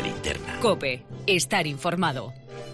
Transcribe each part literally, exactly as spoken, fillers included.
linterna. COPE. Estar informado.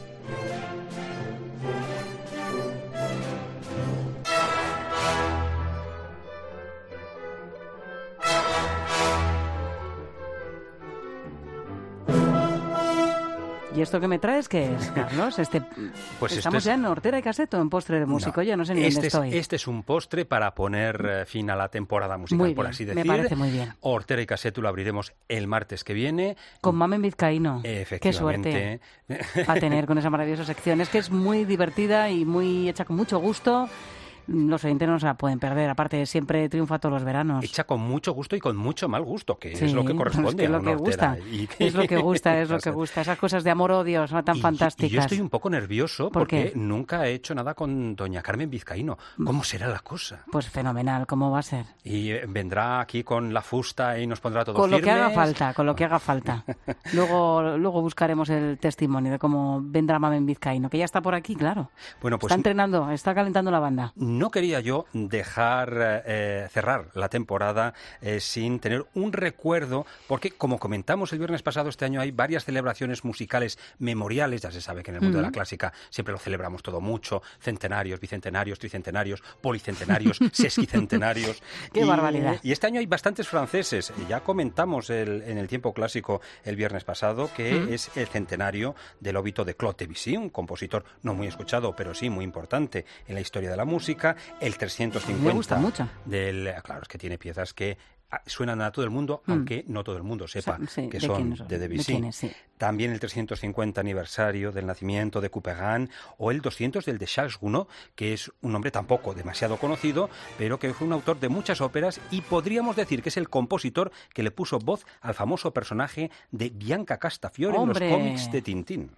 ¿Y esto que me traes qué es, Carlos? Este, pues ¿Estamos este es... ya en hortera y caseto, en postre de músico? No, Yo no sé ni este dónde es, estoy. Este es un postre para poner eh, fin a la temporada musical, muy bien, por así decir. Me parece muy bien. Hortera y caseto lo abriremos el martes que viene. Con Mamen Vizcaíno. Efectivamente. Qué suerte va a tener con esa maravillosa sección. Es que es muy divertida y muy hecha con mucho gusto. Los oyentes no se la pueden perder. Aparte, siempre triunfa todos los veranos. Hecha con mucho gusto y con mucho mal gusto, que sí, es lo que corresponde es que a lo una que gusta. Y... Es lo que gusta, es lo que gusta. Esas cosas de amor-odio son tan y, fantásticas. Y yo estoy un poco nervioso ¿Por porque qué? nunca he hecho nada con doña Carmen Vizcaíno. ¿Cómo será la cosa? Pues fenomenal, ¿cómo va a ser? Y vendrá aquí con la fusta y nos pondrá todo Con lo firmes. que haga falta, con lo que haga falta. Luego, luego buscaremos el testimonio de cómo vendrá Mamen Vizcaíno, que ya está por aquí, claro. Bueno, pues está entrenando, está calentando la banda. No quería yo dejar eh, cerrar la temporada eh, sin tener un recuerdo, porque como comentamos el viernes pasado, este año hay varias celebraciones musicales memoriales. Ya se sabe que en el mundo uh-huh. de la clásica siempre lo celebramos todo mucho: centenarios, bicentenarios, tricentenarios, policentenarios, sesquicentenarios. ¡Qué y, barbaridad! Y este año hay bastantes franceses. Ya comentamos el, en el tiempo clásico el viernes pasado que uh-huh. es el centenario del óbito de Claude Debussy, un compositor no muy escuchado, pero sí muy importante en la historia de la música. El trescientos cincuenta Me gusta mucho. Del, claro, es que tiene piezas que suenan a todo el mundo, mm. aunque no todo el mundo sepa sí, que de son de Debussy. De sí. También el trescientos cincuenta aniversario del nacimiento de Couperin, o el doscientos del de Charles Gounod, que es un hombre tampoco demasiado conocido, pero que fue un autor de muchas óperas y podríamos decir que es el compositor que le puso voz al famoso personaje de Bianca Castafiore ¡Hombre! en los cómics de Tintín.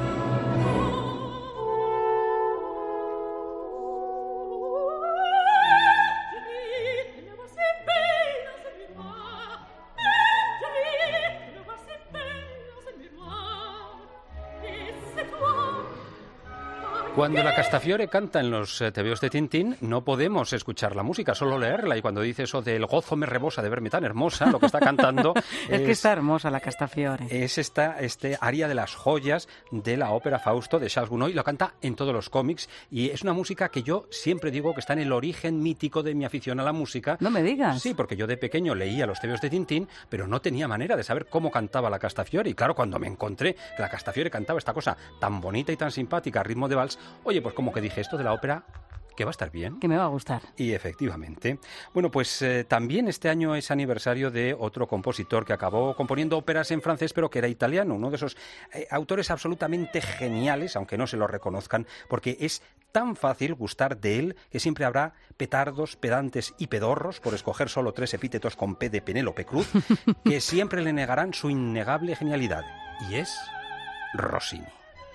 Cuando la Castafiore canta en los tebeos de Tintín, no podemos escuchar la música, solo leerla. Y cuando dice eso del gozo me rebosa de verme tan hermosa, lo que está cantando es, es que está hermosa la Castafiore. Es esta este aria de las joyas de la ópera Fausto de Charles Gounod, y lo canta en todos los cómics. Y es una música que yo siempre digo que está en el origen mítico de mi afición a la música. No me digas. Sí, porque yo de pequeño leía los tebeos de Tintín, pero no tenía manera de saber cómo cantaba la Castafiore. Y claro, cuando me encontré que la Castafiore cantaba esta cosa tan bonita y tan simpática a ritmo de vals, oye, pues como que dije, esto de la ópera, que va a estar bien. Que me va a gustar. Y efectivamente. Bueno, pues eh, también este año es aniversario de otro compositor que acabó componiendo óperas en francés, pero que era italiano, uno de esos eh, autores absolutamente geniales, aunque no se lo reconozcan, porque es tan fácil gustar de él que siempre habrá petardos, pedantes y pedorros, por escoger solo tres epítetos con P de Penélope Cruz, que siempre le negarán su innegable genialidad. Y es Rossini.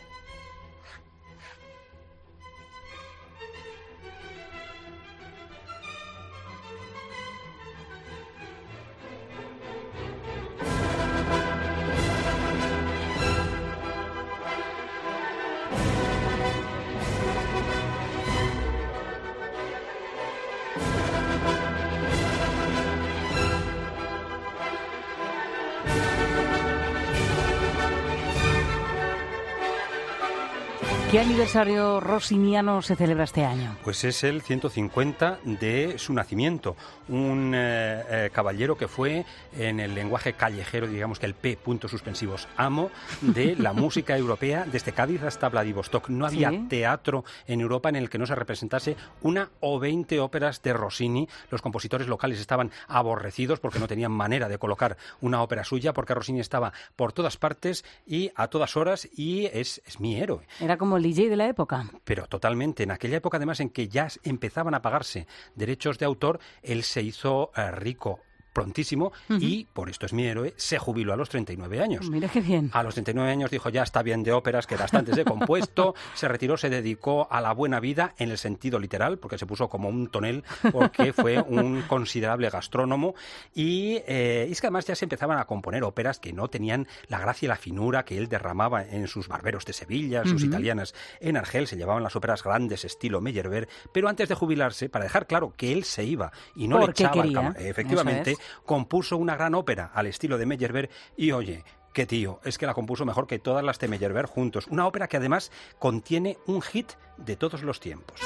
¿Qué aniversario rossiniano se celebra este año? Pues es el ciento cincuenta de su nacimiento. Un eh, eh, caballero que fue, en el lenguaje callejero, digamos que el P puntos suspensivos, amo de la música europea desde Cádiz hasta Vladivostok. No había ¿Sí? teatro en Europa en el que no se representase una o veinte óperas de Rossini. Los compositores locales estaban aborrecidos porque no tenían manera de colocar una ópera suya, porque Rossini estaba por todas partes y a todas horas, y es, es mi héroe. Era como el D J de la época. Pero totalmente. En aquella época, además, en que ya empezaban a pagarse derechos de autor, él se hizo uh, rico prontísimo uh-huh. y, por esto es mi héroe, se jubiló a los treinta y nueve años. Mira qué bien. A los treinta y nueve años dijo, ya está bien de óperas, que bastantes he compuesto, se retiró, se dedicó a la buena vida en el sentido literal, porque se puso como un tonel, porque fue un considerable gastrónomo, y, eh, y es que además ya se empezaban a componer óperas que no tenían la gracia y la finura que él derramaba en sus barberos de Sevilla, sus uh-huh. italianas en Argel. Se llevaban las óperas grandes estilo Meyerbeer, pero antes de jubilarse, para dejar claro que él se iba y no le echaba al cama, efectivamente, compuso una gran ópera al estilo de Meyerbeer y, oye, Qué tío, es que la compuso mejor que todas las de Meyerbeer juntos. Una ópera que además contiene un hit de todos los tiempos.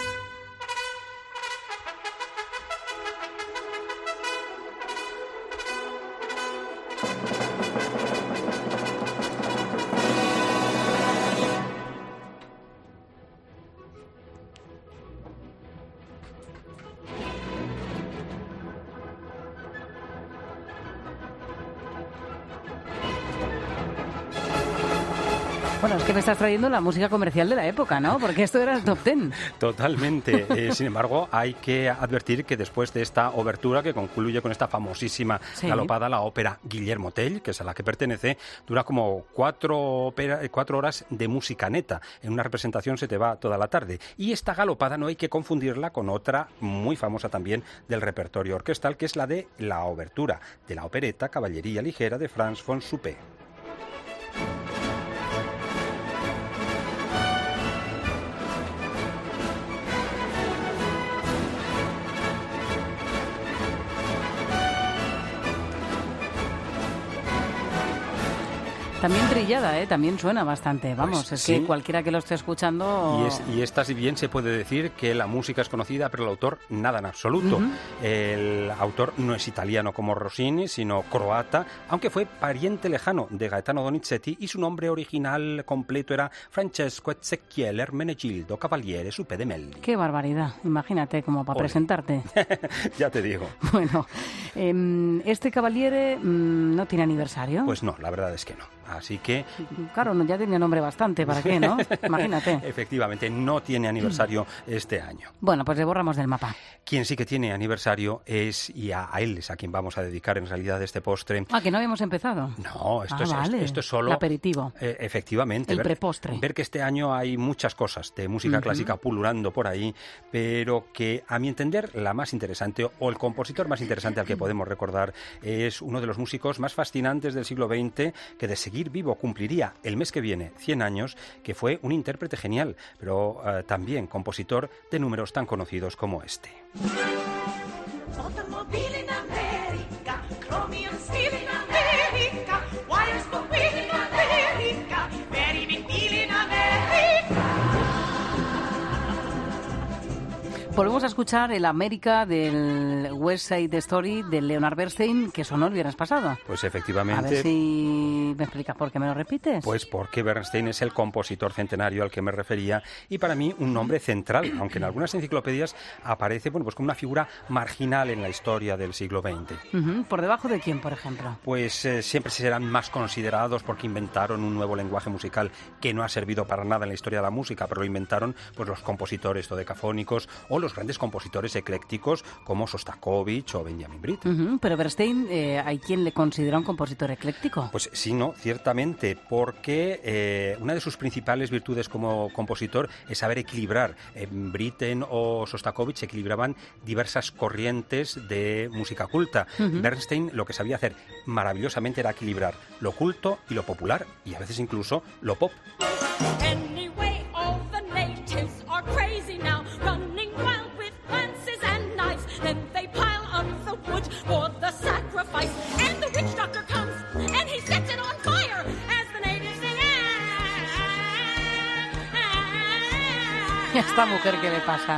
Bueno, es que me estás trayendo la música comercial de la época, ¿no? Porque esto era el top ten. Totalmente. Eh, sin embargo, hay que advertir que después de esta obertura, que concluye con esta famosísima sí. galopada, la ópera Guillermo Tell, que es a la que pertenece, dura como cuatro, ópera, cuatro horas de música neta. En una representación se te va toda la tarde. Y esta galopada no hay que confundirla con otra muy famosa también del repertorio orquestal, que es la de la obertura de la opereta Caballería Ligera de Franz von Suppé. También trillada, ¿eh? También suena bastante. Vamos, pues, es sí. que cualquiera que lo esté escuchando... Y, es, y esta, si bien se puede decir que la música es conocida, pero el autor nada en absoluto. Uh-huh. El autor no es italiano como Rossini, sino croata, aunque fue pariente lejano de Gaetano Donizetti y su nombre original completo era Francesco Ezequiel Ermenegildo Cavaliere Suppé de Melli. ¡Qué barbaridad! Imagínate, como para Ole. presentarte. Ya te digo. Bueno, eh, ¿este Cavaliere mmm, no tiene aniversario? Pues no, la verdad es que no. Así que... Claro, ya tenía nombre bastante, ¿para qué, no? Imagínate. Efectivamente, no tiene aniversario este año. Bueno, pues le borramos del mapa. Quien sí que tiene aniversario es, y a, a él es a quien vamos a dedicar en realidad este postre. Ah, que no habíamos empezado. No, esto, ah, es, vale. esto, esto es solo... El aperitivo. Eh, efectivamente. El ver, prepostre. Ver que este año hay muchas cosas de música uh-huh. clásica pululando por ahí, pero que a mi entender la más interesante, o el compositor más interesante al que podemos recordar, es uno de los músicos más fascinantes del siglo veinte, que de seguir vivo cumpliría el mes que viene cien años, que fue un intérprete genial, pero uh, también compositor de números tan conocidos como este. Volvemos a escuchar el América del West Side Story de Leonard Bernstein, que sonó el viernes pasado. Pues efectivamente. A ver si me explicas por qué me lo repites. Pues porque Bernstein es el compositor centenario al que me refería y para mí un nombre central, aunque en algunas enciclopedias aparece bueno, pues como una figura marginal en la historia del siglo veinte. Uh-huh. ¿Por debajo de quién, por ejemplo? Pues eh, siempre serán más considerados porque inventaron un nuevo lenguaje musical que no ha servido para nada en la historia de la música, pero lo inventaron pues los compositores dodecafónicos o los grandes compositores eclécticos como Sostakovich o Benjamin Britten. Uh-huh, pero Bernstein, eh, ¿hay quien le considera un compositor ecléctico? Pues sí, no, ciertamente, porque eh, una de sus principales virtudes como compositor es saber equilibrar. Eh, Britten o Sostakovich equilibraban diversas corrientes de música culta. Uh-huh. Bernstein lo que sabía hacer maravillosamente era equilibrar lo culto y lo popular, y a veces incluso lo pop. Anyway, all the natives are crazy now, running wild with lances and knives. Then they pile up the wood for the sacrifice, and the witch doctor comes and he sets it on fire as the natives sing. ¿Y a esta mujer qué le pasa?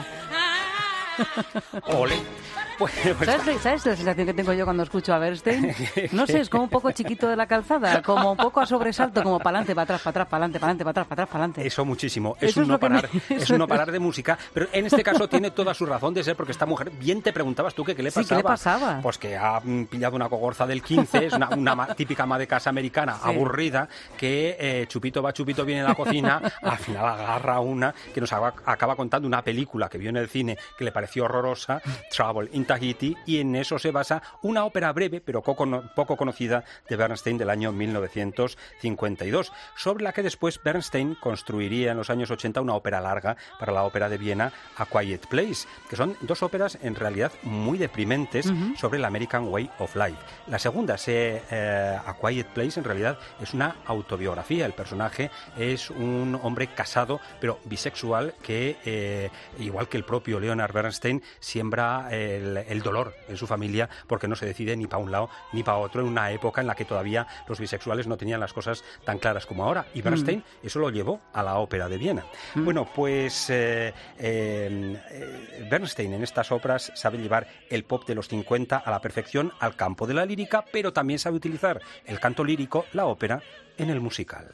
Ole. Pues, pues, ¿Sabes, ¿Sabes la sensación que tengo yo cuando escucho a Bernstein? No sé, es como un poco chiquito de la calzada, como un poco a sobresalto, como para adelante, para atrás, para atrás, para adelante, para adelante, para atrás, para atrás, para adelante. Eso muchísimo. Es Eso un, es no lo que parar, me- es un no parar de música, pero en este caso tiene toda su razón de ser porque esta mujer, bien te preguntabas tú que qué le Sí, ¿qué pasaba. le pasaba? Pues que ha mm, pillado una cogorza del quince, es una, una ma- típica ama de casa americana Sí. aburrida, que eh, chupito va, chupito viene a la cocina, al final agarra una que nos acaba, acaba contando una película que vio en el cine que le pareció horrorosa, Trouble in Tahiti, y en eso se basa una ópera breve pero poco, poco conocida de Bernstein del año mil novecientos cincuenta y dos, sobre la que después Bernstein construiría en los años ochenta una ópera larga para la ópera de Viena, A Quiet Place, que son dos óperas en realidad muy deprimentes uh-huh. sobre el American Way of Life. La segunda, se, eh, A Quiet Place, en realidad es una autobiografía. El personaje es un hombre casado pero bisexual que, eh, igual que el propio Leonard Bernstein, siembra el el, el dolor en su familia porque no se decide ni para un lado ni para otro en una época en la que todavía los bisexuales no tenían las cosas tan claras como ahora. Y Bernstein mm. eso lo llevó a la ópera de Viena. Mm. Bueno, pues eh, eh, eh, Bernstein en estas óperas sabe llevar el pop de los cincuenta a la perfección al campo de la lírica, pero también sabe utilizar el canto lírico, la ópera, en el musical.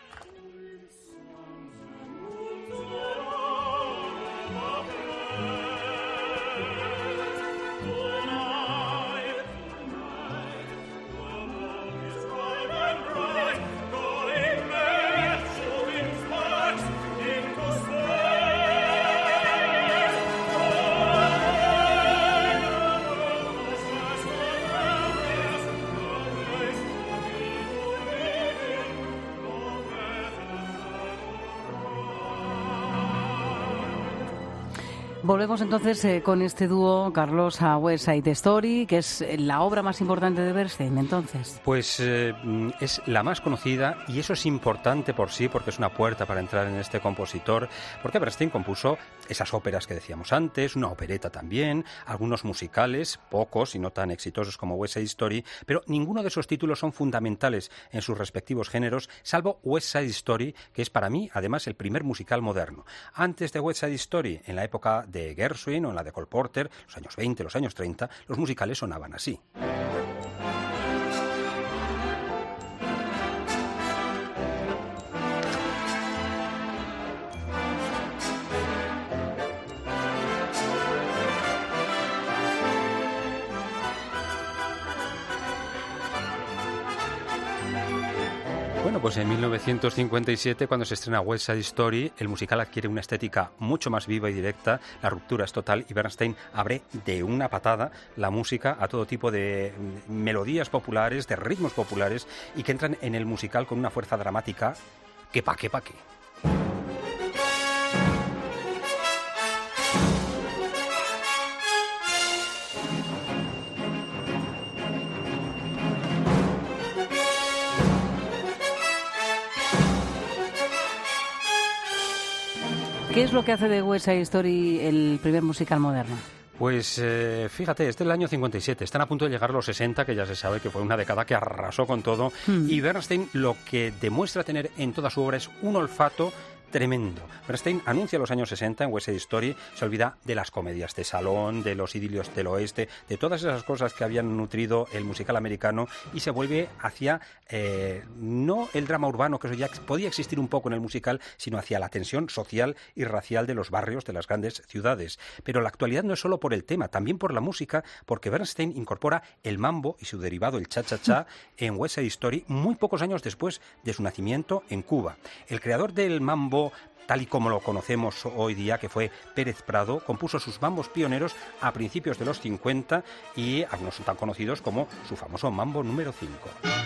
Volvemos entonces eh, con este dúo, Carlos, a West Side Story, que es la obra más importante de Bernstein, entonces. Pues eh, es la más conocida y eso es importante por sí porque es una puerta para entrar en este compositor, porque Bernstein compuso esas óperas que decíamos antes, una opereta también, algunos musicales, pocos y no tan exitosos como West Side Story, pero ninguno de esos títulos son fundamentales en sus respectivos géneros, salvo West Side Story, que es para mí además el primer musical moderno. Antes de West Side Story, en la época de Gershwin o en la de Cole Porter, los años veinte, los años treinta, los musicales sonaban así. Bueno, pues en mil novecientos cincuenta y siete, cuando se estrena West Side Story, el musical adquiere una estética mucho más viva y directa, la ruptura es total y Bernstein abre de una patada la música a todo tipo de melodías populares, de ritmos populares y que entran en el musical con una fuerza dramática que pa' qué, pa' qué. ¿Qué es lo que hace de West Side Story el primer musical moderno? Pues eh, fíjate, es del año cincuenta y siete, están a punto de llegar los sesenta, que ya se sabe que fue una década que arrasó con todo, hmm. y Bernstein lo que demuestra tener en toda su obra es un olfato tremendo. Bernstein anuncia los años sesenta en West Side Story, se olvida de las comedias de salón, de los idilios del oeste, de todas esas cosas que habían nutrido el musical americano y se vuelve hacia, eh, no el drama urbano, que eso ya podía existir un poco en el musical, sino hacia la tensión social y racial de los barrios de las grandes ciudades. Pero la actualidad no es solo por el tema, también por la música, porque Bernstein incorpora el mambo y su derivado, el cha-cha-cha, en West Side Story muy pocos años después de su nacimiento en Cuba. El creador del mambo tal y como lo conocemos hoy día, que fue Pérez Prado, compuso sus mambos pioneros a principios de los cincuenta y algunos son tan conocidos como su famoso mambo número cinco.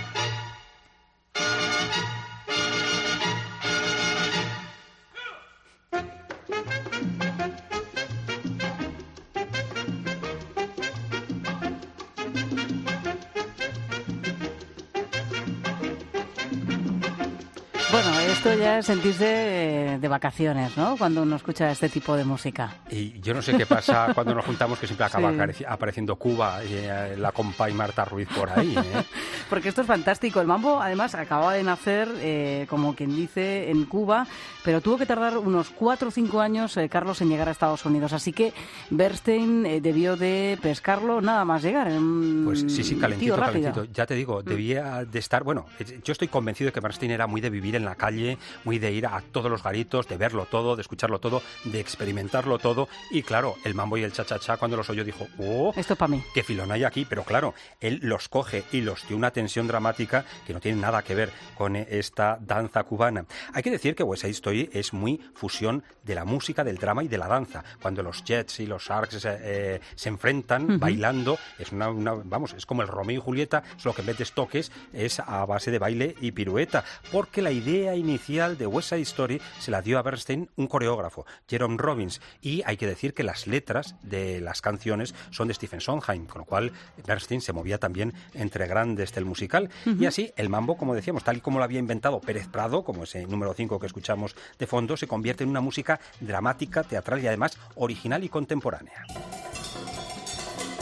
Bueno, esto ya es sentirse de, de vacaciones, ¿no? Cuando uno escucha este tipo de música. Y yo no sé qué pasa cuando nos juntamos, que siempre acaba sí. apareciendo Cuba y eh, la compa y Marta Ruiz por ahí, ¿eh? Porque esto es fantástico. El mambo, además, acababa de nacer, eh, como quien dice, en Cuba, pero tuvo que tardar unos cuatro o cinco años, eh, Carlos, en llegar a Estados Unidos. Así que Bernstein eh, debió de pescarlo nada más llegar. En pues sí, sí, calentito, calentito. Ya te digo, debía de estar... Bueno, yo estoy convencido de que Bernstein era muy de vivir en la calle, muy de ir a todos los garitos, de verlo todo, de escucharlo todo, de experimentarlo todo. Y claro, el mambo y el cha-cha-cha, cuando los oyó, dijo, ¡oh! Esto es para mí. ¡Qué filón hay aquí! Pero claro, él los coge y los dio una tensión dramática que no tiene nada que ver con esta danza cubana. Hay que decir que West Side Story es muy fusión de la música, del drama y de la danza. Cuando los Jets y los Sharks eh, se enfrentan uh-huh. bailando, es una, una, vamos, es como el Romeo y Julieta, solo que en vez de estoques es a base de baile y pirueta, porque la idea inicial de West Side Story se la dio a Bernstein un coreógrafo, Jerome Robbins, y hay que decir que las letras de las canciones son de Stephen Sondheim, con lo cual Bernstein se movía también entre grandes del musical, uh-huh. y así el mambo, como decíamos, tal y como lo había inventado Pérez Prado, como ese número cinco que escuchamos de fondo, se convierte en una música dramática, teatral y además original y contemporánea.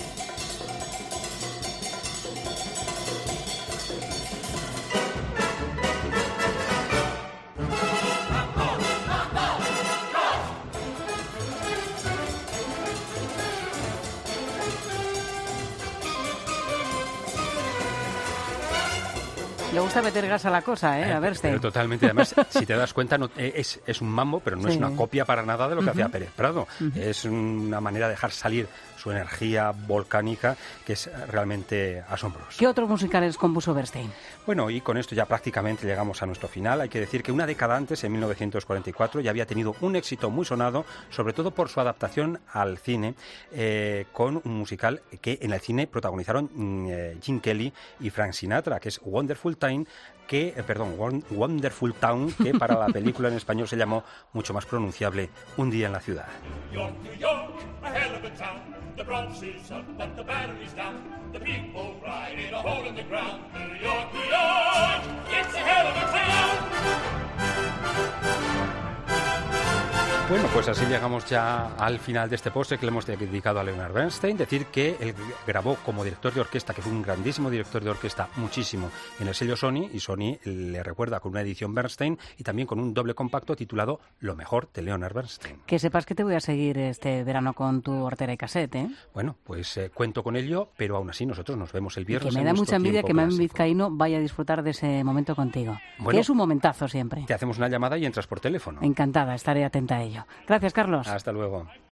Le gusta meter gas a la cosa, ¿eh? Eh, A Bernstein. Pero totalmente. Además, si te das cuenta, no, eh, es, es un mambo, pero no Sí. es una copia para nada de lo que Ujú. hacía Pérez Prado. Ujú. Es una manera de dejar salir su energía volcánica que es realmente asombrosa. ¿Qué otros musicales compuso Bernstein? Bueno, y con esto ya prácticamente llegamos a nuestro final. Hay que decir que una década antes, en mil novecientos cuarenta y cuatro, ya había tenido un éxito muy sonado, sobre todo por su adaptación al cine, eh, con un musical que en el cine protagonizaron mm, eh, Gene Kelly y Frank Sinatra, que es Wonderful Time, que, eh, perdón, Won- Wonderful Town, que para la película en español se llamó mucho más pronunciable Un día en la ciudad. York, New York, a hell of a town. The Bronx is up, but the battery's down. The people ride in a hole in the ground. New York, New York, it's a hell of a town. Bueno, pues así llegamos ya al final de este postre que le hemos dedicado a Leonard Bernstein. Decir que él grabó como director de orquesta, que fue un grandísimo director de orquesta, muchísimo en el sello Sony, y Sony le recuerda con una edición Bernstein y también con un doble compacto titulado Lo mejor de Leonard Bernstein. Que sepas que te voy a seguir este verano con tu hortera y cassette, ¿eh? Bueno, pues eh, cuento con ello, pero aún así nosotros nos vemos el Y viernes. que me en da nuestro mucha envidia tiempo que Mami clásico. Vizcaíno vaya a disfrutar de ese momento contigo. Bueno. Que es un momentazo siempre. Te hacemos una llamada y entras por teléfono. Encantada, estaré atenta a ello. Gracias, Carlos. Hasta luego.